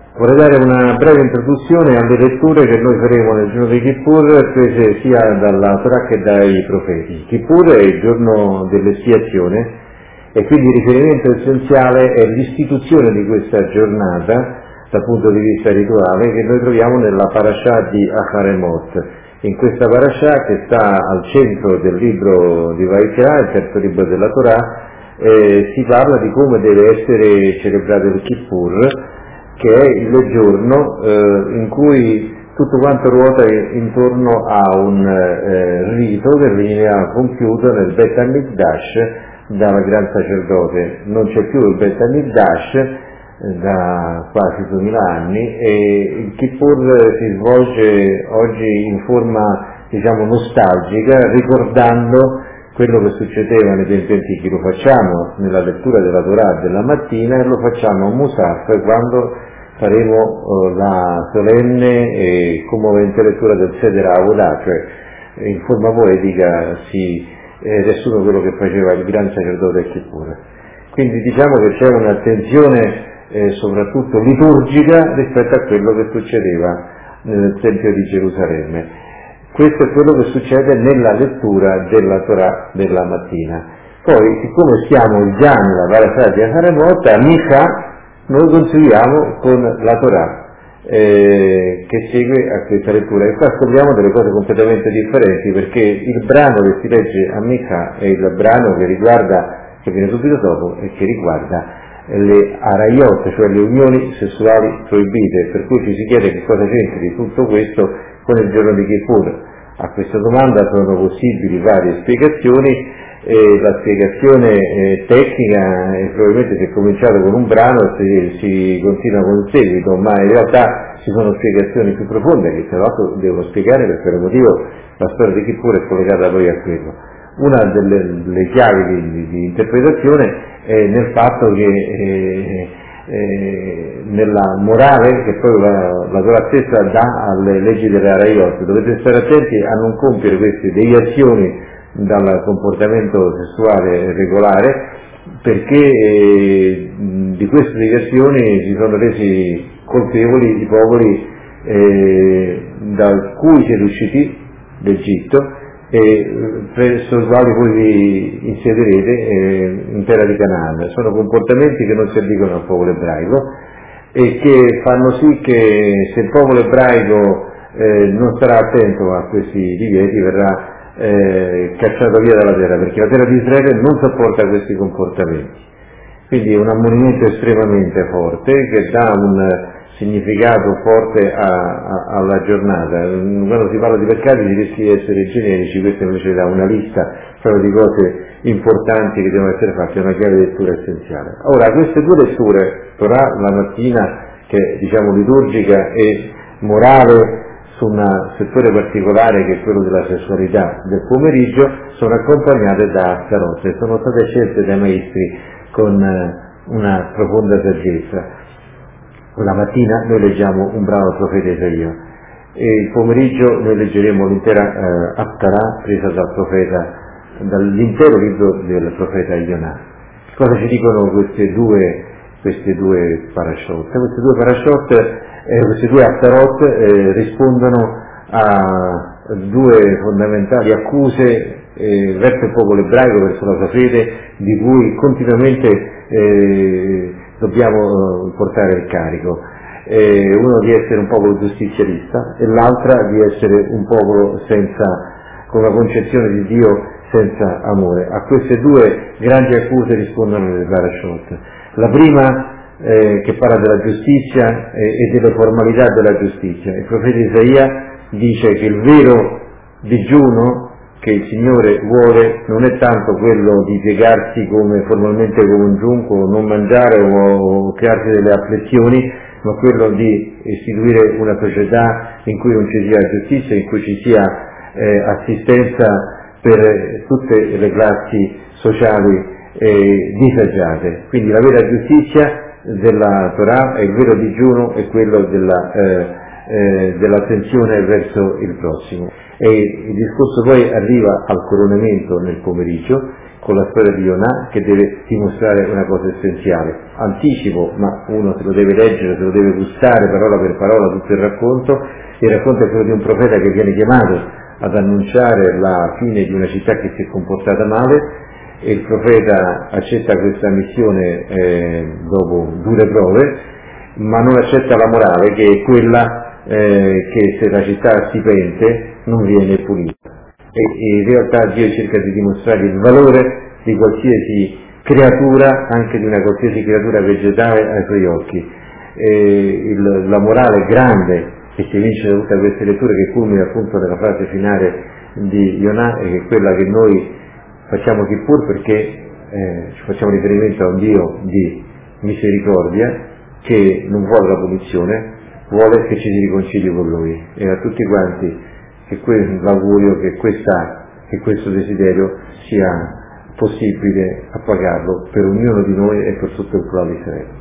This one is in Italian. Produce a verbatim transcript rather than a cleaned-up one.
Vorrei dare una breve introduzione alle letture che noi faremo nel giorno di Kippur, prese sia dalla Torah che dai profeti. Kippur è il giorno dell'espiazione e quindi il riferimento essenziale è l'istituzione di questa giornata dal punto di vista rituale che noi troviamo nella parashah di Acharemot. In questa parashah, che sta al centro del libro di Vaikra, il terzo libro della Torah, eh, si parla di come deve essere celebrato il Kippur, che è il giorno eh, in cui tutto quanto ruota intorno a un eh, rito che veniva compiuto nel Bet HaMikdash dal gran sacerdote. Non c'è più il Bet HaMikdash eh, da quasi duemila anni e il Kippur si svolge oggi in forma, diciamo, nostalgica, ricordando quello che succedeva nei tempi antichi. Lo facciamo nella lettura della Torah della mattina e lo facciamo a Musaf quando faremo uh, la solenne e commovente lettura del Seder Avodah, cioè in forma poetica si eh, riassume quello che faceva il gran sacerdote Kippur. Quindi diciamo che c'è un'attenzione eh, soprattutto liturgica rispetto a quello che succedeva nel Tempio di Gerusalemme. Questo è quello che succede nella lettura della Torah della mattina. Poi, siccome siamo già nella parashah di Acharemot, a Micha noi consigliamo con la Torah eh, che segue a questa lettura. E qua scopriamo delle cose completamente differenti, perché il brano che si legge a Micha è il brano che riguarda, che viene subito dopo, e che riguarda le arayot, cioè le unioni sessuali proibite, per cui ci si chiede che cosa c'entri tutto questo con il giorno di Kippur. A questa domanda sono possibili varie spiegazioni. E la spiegazione eh, tecnica eh, probabilmente si è cominciato con un brano e si, si continua con il seguito, ma in realtà ci sono spiegazioni più profonde che tra l'altro devono spiegare per quale motivo la storia di Kippur è collegata poi a quello. Una delle, delle chiavi di, di, di interpretazione è nel fatto che eh, eh, nella morale che poi la, la Torah stessa dà alle leggi delle Arayot, dovete stare attenti a non compiere queste deviazioni dal comportamento sessuale regolare, perché eh, di queste deviazioni si sono resi colpevoli i popoli eh, da cui siete usciti d'Egitto e presso i quali voi vi insiederete eh, in terra di Canaan. Sono comportamenti che non si addicono al popolo ebraico e che fanno sì che se il popolo ebraico eh, non starà attento a questi divieti verrà Eh, cacciato via dalla terra, perché la terra di Israele non sopporta questi comportamenti. Quindi è un ammonimento estremamente forte che dà un significato forte a, a, alla giornata. Quando si parla di peccati si rischia di essere generici, questo invece dà una lista proprio di cose importanti che devono essere fatte, è una chiave di lettura essenziale. Ora, queste due letture, Torah la mattina, che è diciamo liturgica, e morale su un settore particolare che è quello della sessualità del pomeriggio, sono accompagnate da Haftarot e sono state scelte dai maestri con una profonda saggezza. La mattina noi leggiamo un brano del profeta Isaia e il pomeriggio noi leggeremo l'intera eh, Haftarah presa dal profeta, dall'intero libro del profeta Ionah. Cosa ci dicono queste due, queste due parashot? Queste due parashot Eh, queste due Haftarot eh, rispondono a due fondamentali accuse eh, verso il popolo ebraico, verso la sua fede, di cui continuamente eh, dobbiamo eh, portare il carico. Eh, uno di essere un popolo giustizialista e l'altra di essere un popolo senza, con una concezione di Dio senza amore. A queste due grandi accuse rispondono le parashot. La prima Eh, che parla della giustizia eh, e delle formalità della giustizia. Il profeta Isaia dice che il vero digiuno che il Signore vuole non è tanto quello di piegarsi come formalmente come un giunco, non mangiare o, o crearsi delle afflizioni, ma quello di istituire una società in cui non ci sia giustizia, in cui ci sia eh, assistenza per tutte le classi sociali eh, disagiate. Quindi la vera giustizia della Torah è il vero digiuno, è quello della, eh, eh, dell'attenzione verso il prossimo. E il discorso poi arriva al coronamento nel pomeriggio, con la storia di Yonah, che deve dimostrare una cosa essenziale. Anticipo, ma uno se lo deve leggere, se lo deve gustare parola per parola tutto il racconto. Il racconto è quello di un profeta che viene chiamato ad annunciare la fine di una città che si è comportata male, e il profeta accetta questa missione eh, dopo dure prove, ma non accetta la morale, che è quella eh, che se la città si pente non viene punita. E, e in realtà Dio cerca di dimostrare il valore di qualsiasi creatura, anche di una qualsiasi creatura vegetale, ai suoi occhi. E il, la morale grande che si evince da tutte queste letture, che culmina appunto nella frase finale di Yonah, e che è quella che noi facciamo Kippur perché eh, ci facciamo riferimento a un Dio di misericordia che non vuole la punizione, vuole che ci si riconcili con Lui. E a tutti quanti che l'augurio che, questa, che questo desiderio sia possibile appagarlo per ognuno di noi e per tutto il plurale di Israele.